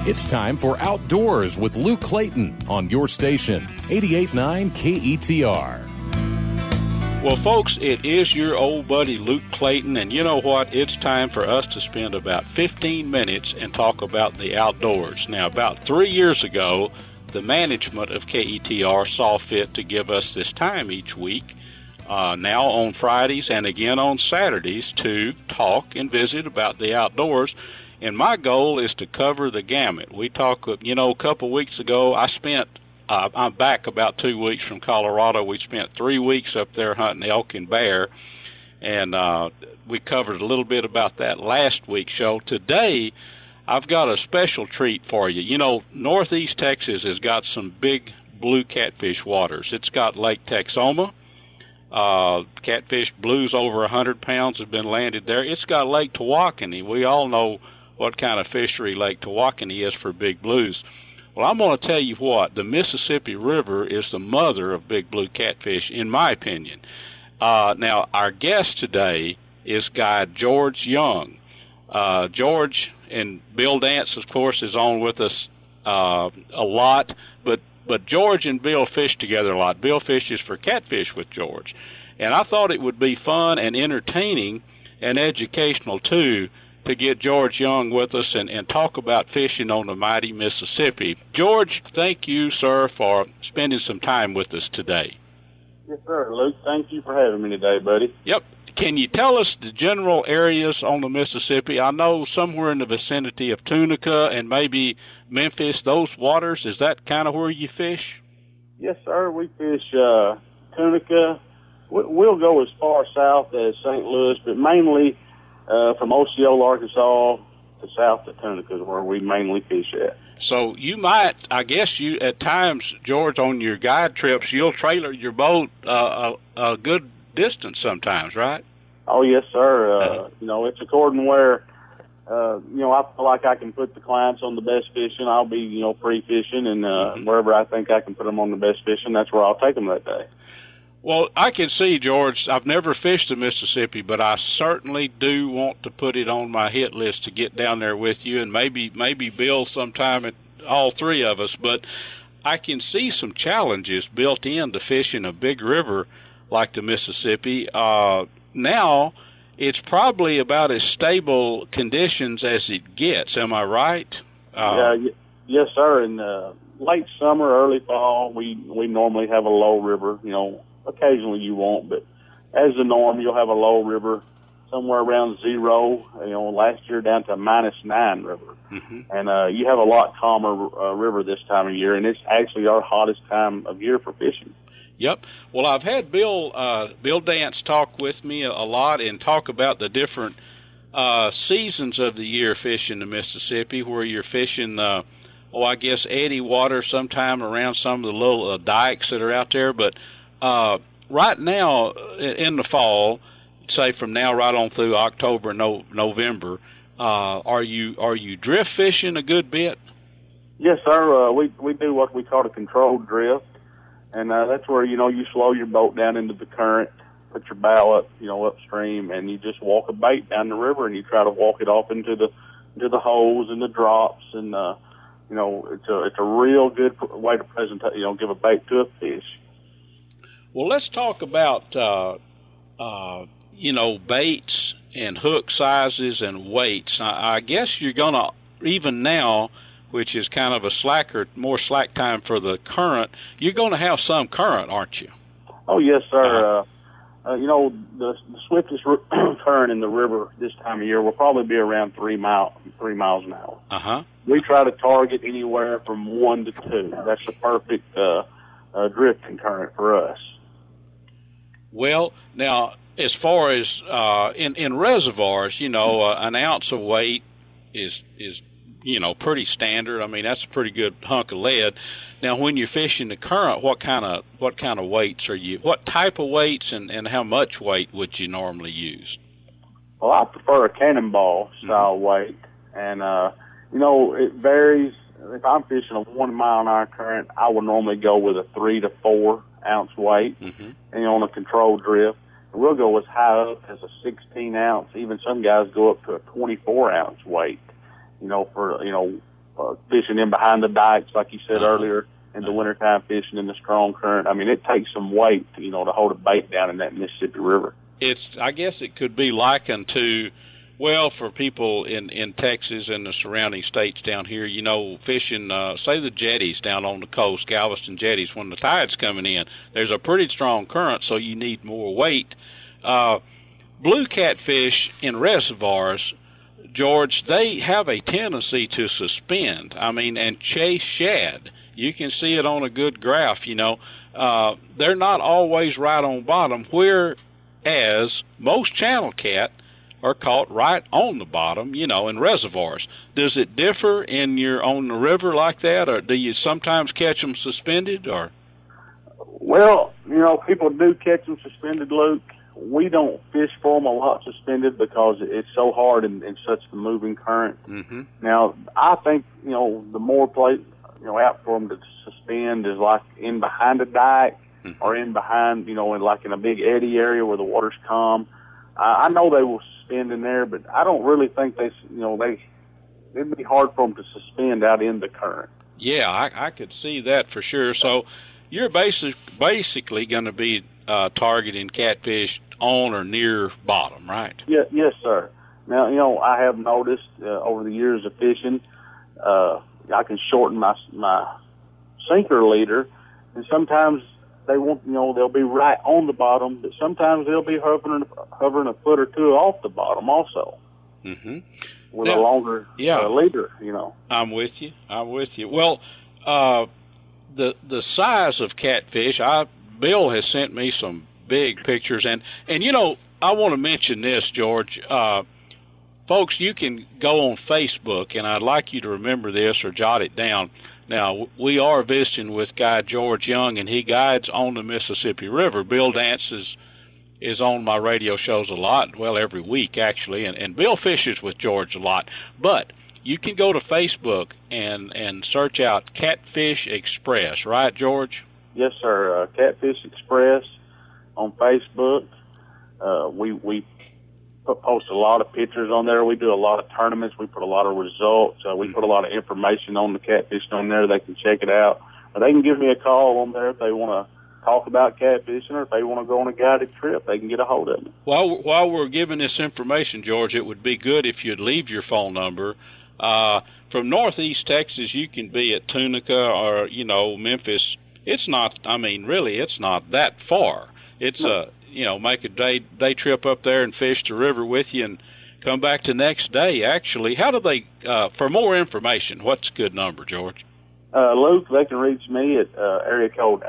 It's time for Outdoors with Luke Clayton on your station, 88.9 KETR. Well, folks, it is your old buddy Luke Clayton, and you know what? It's time for us to spend about 15 minutes and talk about the outdoors. Now, about 3 years ago, the management of KETR saw fit to give us this time each week, now on Fridays and again on Saturdays, to talk and visit about the outdoors. And my goal is to cover the gamut. We talked, a couple weeks ago, I'm back about 2 weeks from Colorado. We spent 3 weeks up there hunting elk and bear, and we covered a little bit about that last week's show. Today, I've got a special treat for you. Northeast Texas has got some big blue catfish waters. It's got Lake Texoma. Catfish blues over 100 pounds have been landed there. It's got Lake Tawakoni. We all know what kind of fishery Lake Tawakoni is for big blues. Well, I'm going to tell you what, the Mississippi River is the mother of big blue catfish, in my opinion. Now, our guest today is Guide George Young. George and Bill Dance, of course, is on with us a lot, but George and Bill fish together a lot. Bill fishes for catfish with George. And I thought it would be fun and entertaining and educational, too, to get George Young with us and talk about fishing on the mighty Mississippi. George, thank you, sir, for spending some time with us today. Yes, sir, Luke. Thank you for having me today, buddy. Yep. Can you tell us the general areas on the Mississippi? I know somewhere in the vicinity of Tunica and maybe Memphis, those waters, is that kind of where you fish? Yes, sir. We fish Tunica. We'll go as far south as St. Louis, but mainly from Osceola, Arkansas to south to Tunica is where we mainly fish at. So you might, I guess you, at times, George, on your guide trips, you'll trailer your boat a good distance sometimes, right? Oh, yes, sir. It's according where, I feel like I can put the clients on the best fishing. I'll be, free fishing, and wherever I think I can put them on the best fishing, that's where I'll take them that day. Well, I can see, George, I've never fished the Mississippi, but I certainly do want to put it on my hit list to get down there with you, and maybe Bill sometime, at all three of us. But I can see some challenges built into fishing a big river like the Mississippi. Now, it's probably about as stable conditions as it gets. Am I right? Yes, sir. In late summer, early fall, we normally have a low river, Occasionally you won't, but as the norm, you'll have a low river somewhere around 0. Last year down to -9 river. Mm-hmm. And you have a lot calmer river this time of year, and it's actually our hottest time of year for fishing. Yep. Well, I've had Bill Dance talk with me a lot and talk about the different seasons of the year fishing the Mississippi, where you're fishing, I guess eddy water sometime around some of the little dikes that are out there, but right now in the fall, say from now right on through October, November, are you drift fishing a good bit? Yes, sir. We do what we call a controlled drift, and that's where you slow your boat down into the current, put your bow up, upstream, and you just walk a bait down the river, and you try to walk it off into the holes and the drops, and it's a real good way to give a bait to a fish. Well, let's talk about, baits and hook sizes and weights. I guess you're going to, even now, which is kind of more slack time for the current, you're going to have some current, aren't you? Oh, yes, sir. The swiftest current in the river this time of year will probably be around 3 miles an hour. Uh-huh. We try to target anywhere from 1 to 2. That's the perfect drifting current for us. Well, now, as far as in reservoirs, an ounce of weight is pretty standard. I mean, that's a pretty good hunk of lead. Now, when you're fishing the current, what kind of weights are you? What type of weights and how much weight would you normally use? Well, I prefer a cannonball style weight, and it varies. If I'm fishing a 1 mile an hour current, I would normally go with a 3 to 4 ounce weight, and on a controlled drift. And we'll go as high up as a 16 ounce. Even some guys go up to a 24 ounce weight, for fishing in behind the dikes, like you said earlier, in the wintertime fishing in the strong current. I mean, it takes some weight, to hold a bait down in that Mississippi River. I guess it could be likened to, well, for people in Texas and the surrounding states down here, fishing, say the jetties down on the coast, Galveston jetties, when the tide's coming in, there's a pretty strong current, so you need more weight. Blue catfish in reservoirs, George, they have a tendency to suspend, and chase shad. You can see it on a good graph, They're not always right on bottom, whereas most channel cat are caught right on the bottom, in reservoirs. Does it differ on the river like that, or do you sometimes catch them suspended, or? Well, people do catch them suspended, Luke. We don't fish for them a lot suspended because it's so hard in such the moving current. Mm-hmm. Now, I think, the more place, out for them to suspend is like in behind a dike or in behind, in a big eddy area where the water's calm. I know they will suspend in there, but I don't really think it'd be hard for them to suspend out in the current. Yeah, I could see that for sure. So you're basically going to be targeting catfish on or near bottom, right? Yeah, yes, sir. Now, I have noticed over the years of fishing, I can shorten my sinker leader, and sometimes they won't, they'll be right on the bottom, but sometimes they'll be hovering a foot or two off the bottom also. Mm-hmm. With a longer leader, I'm with you. Well, the size of catfish, Bill has sent me some big pictures, and I want to mention this, George. Folks, you can go on Facebook, and I'd like you to remember this or jot it down. Now, we are visiting with Guide George Young, and he guides on the Mississippi River. Bill Dance is on my radio shows a lot, well, every week, actually, and Bill fishes with George a lot. But you can go to Facebook and search out Catfish Express, right, George? Yes, sir. Catfish Express on Facebook. We post a lot of pictures on there. We do a lot of tournaments. We put a lot of results. We put a lot of information on the catfish on there. They can check it out. Or they can give me a call on there if they want to talk about catfishing, or if they want to go on a guided trip, they can get a hold of me. While we're giving this information, George, it would be good if you'd leave your phone number. From northeast Texas, you can be at Tunica or, Memphis. It's not, really, it's not that far. It's make a day trip up there and fish the river with you and come back the next day, actually. How do they, for more information, what's a good number, George? Luke, they can reach me at area code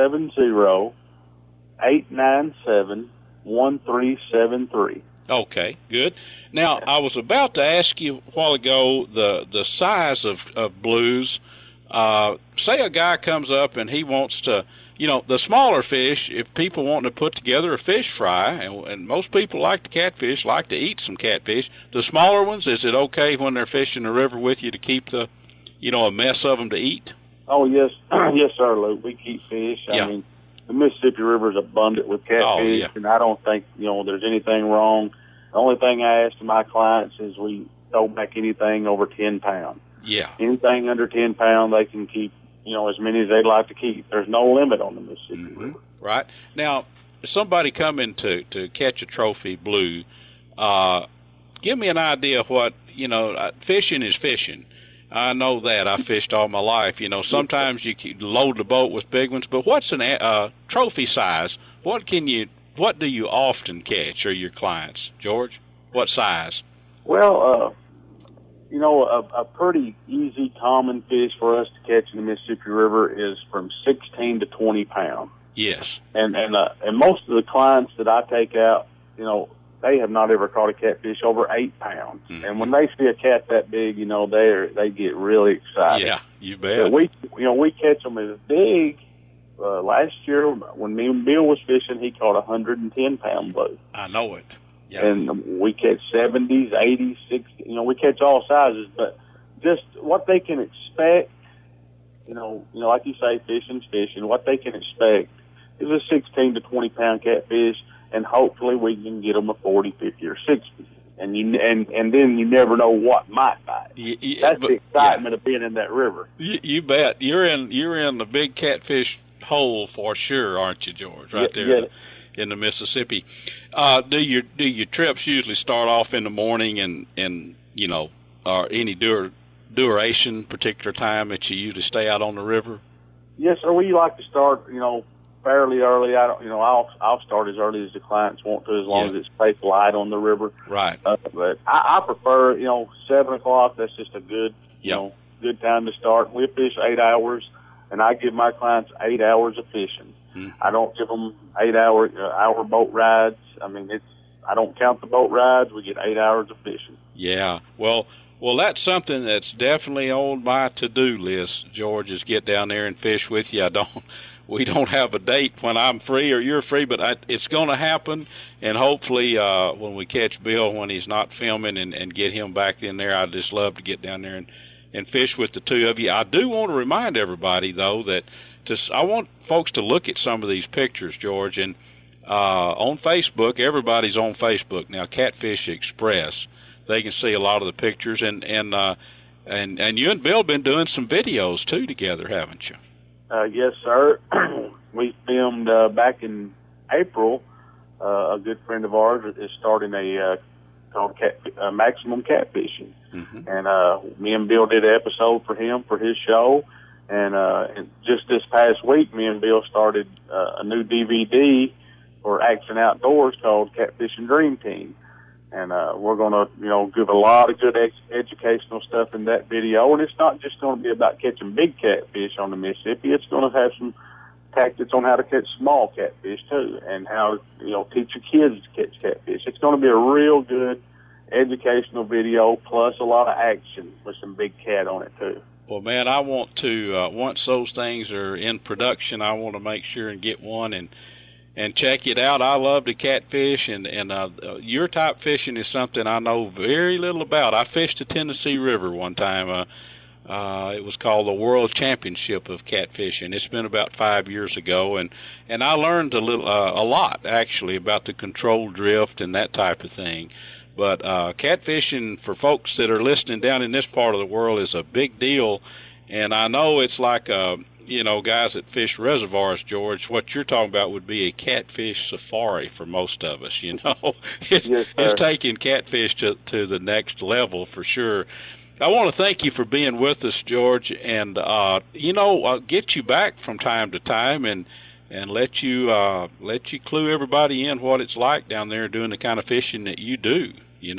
870-897-1373. Okay, good. Now, I was about to ask you a while ago the size of blues. Say a guy comes up and he wants to, the smaller fish, if people want to put together a fish fry, and most people like to catfish, like to eat some catfish, the smaller ones, is it okay when they're fishing the river with you to keep a mess of them to eat? Oh, yes. Yes, sir, Luke. We keep fish. Yeah. I mean, the Mississippi River is abundant with catfish, and I don't think, there's anything wrong. The only thing I ask to my clients is we don't make anything over 10 pounds. Yeah. Anything under 10 pounds, they can keep, as many as they'd like to keep. There's no limit on the Mississippi River. Right. Now, if somebody coming to catch a trophy blue, give me an idea of what, fishing is fishing. I know that. I fished all my life. Sometimes you can load the boat with big ones, but what's a trophy size? What do you often catch, or your clients, George? What size? Well, a pretty easy, common fish for us to catch in the Mississippi River is from 16 to 20 pounds. Yes. And most of the clients that I take out, they have not ever caught a catfish over 8 pounds. Mm-hmm. And when they see a cat that big, they get really excited. Yeah, you bet. We catch them as big. Last year, when me and Bill was fishing, he caught 110-pound blue. I know it. Yeah. And we catch 70s, 80s, 60s. We catch all sizes, but just what they can expect, like you say, fishing's fishing. What they can expect is a 16 to 20-pound catfish, and hopefully we can get them a 40, 50, or 60. and then you never know what might bite. That's the excitement of being in that river. You bet. You're in the big catfish hole for sure, aren't you, George? Right there in the Mississippi. Do your trips usually start off in the morning and or any duration, particular time that you usually stay out on the river? Yes, sir. We like to start, fairly early. I'll start as early as the clients want to, as long as it's safe light on the river. Right. But I prefer, 7 o'clock. That's just a good, good time to start. We fish 8 hours, and I give my clients 8 hours of fishing. Mm-hmm. I don't give them 8 hour boat rides. I mean, I don't count the boat rides. We get 8 hours of fishing. Yeah. Well, that's something that's definitely on my to-do list, George, is get down there and fish with you. We don't have a date when I'm free or you're free, but it's going to happen. And hopefully, when we catch Bill when he's not filming and get him back in there, I'd just love to get down there and fish with the two of you. I do want to remind everybody, though, that I want folks to look at some of these pictures, George. And on Facebook, everybody's on Facebook now, Catfish Express. They can see a lot of the pictures. And you and Bill been doing some videos, too, together, haven't you? Yes, sir. We filmed back in April. A good friend of ours is starting called Maximum Catfishing. Mm-hmm. And me and Bill did an episode for him for his show. And just this past week, me and Bill started a new DVD for Action Outdoors called Catfishing Dream Team. And we're going to, give a lot of good educational stuff in that video. And it's not just going to be about catching big catfish on the Mississippi. It's going to have some tactics on how to catch small catfish, too, and how to, teach your kids to catch catfish. It's going to be a real good educational video, plus a lot of action with some big cat on it, too. Well, man, I want to, once those things are in production, I want to make sure and get one and check it out. I love to catfish, and your type fishing is something I know very little about. I fished the Tennessee River one time. It was called the World Championship of Catfishing. It's been about 5 years ago, and I learned a lot actually about the controlled drift and that type of thing. But catfishing for folks that are listening down in this part of the world is a big deal, and I know it's like guys that fish reservoirs, George, what you're talking about would be a catfish safari for most of us, It's taking catfish to the next level for sure. I want to thank you for being with us, George, and, I'll get you back from time to time and let you clue everybody in what it's like down there doing the kind of fishing that you do,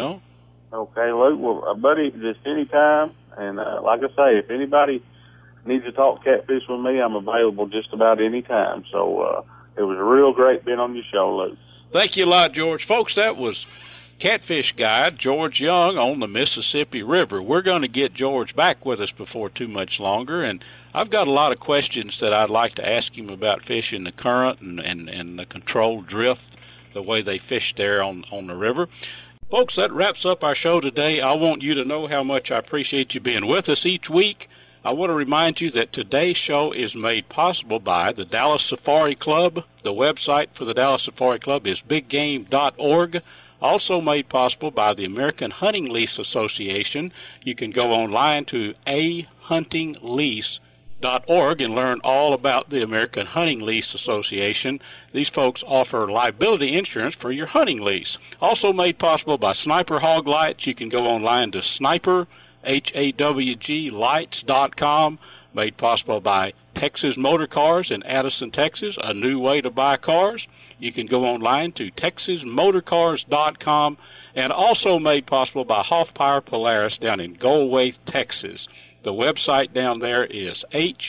Okay, Luke, well, buddy, just any time, and like I say, if anybody needs to talk catfish with me, I'm available just about any time. So it was real great being on your show, Luke. Thank you a lot, George. Folks, that was Catfish Guide George Young on the Mississippi River. We're going to get George back with us before too much longer, and I've got a lot of questions that I'd like to ask him about fishing the current and the controlled drift, the way they fish there on the river. Folks, that wraps up our show today. I want you to know how much I appreciate you being with us each week. I want to remind you that today's show is made possible by the Dallas Safari Club. The website for the Dallas Safari Club is biggame.org. Also made possible by the American Hunting Lease Association. You can go online to ahuntinglease.org and learn all about the American Hunting Lease Association. These folks offer liability insurance for your hunting lease. Also made possible by Sniper Hog Lights. You can go online to Sniper, HAWG lights.com, made possible by Texas Motor Cars in Addison, Texas, a new way to buy cars. You can go online to texasmotorcars.com, and also made possible by Hoffpire Polaris down in Goldwaith, Texas. The website down there is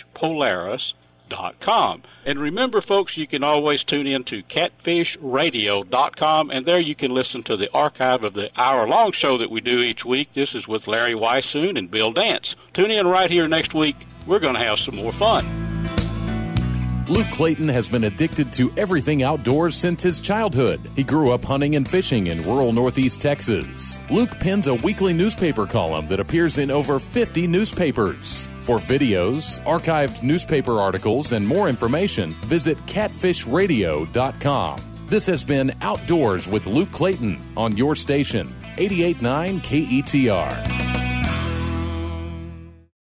hpolaris.com. And remember, folks, you can always tune in to catfishradio.com, and there you can listen to the archive of the hour-long show that we do each week. This is with Larry Weishuhn and Bill Dance. Tune in right here next week. We're going to have some more fun. Luke Clayton has been addicted to everything outdoors since his childhood. He grew up hunting and fishing in rural Northeast Texas. Luke pens a weekly newspaper column that appears in over 50 newspapers. For videos, archived newspaper articles, and more information, visit catfishradio.com. This has been Outdoors with Luke Clayton on your station, 88.9 KETR.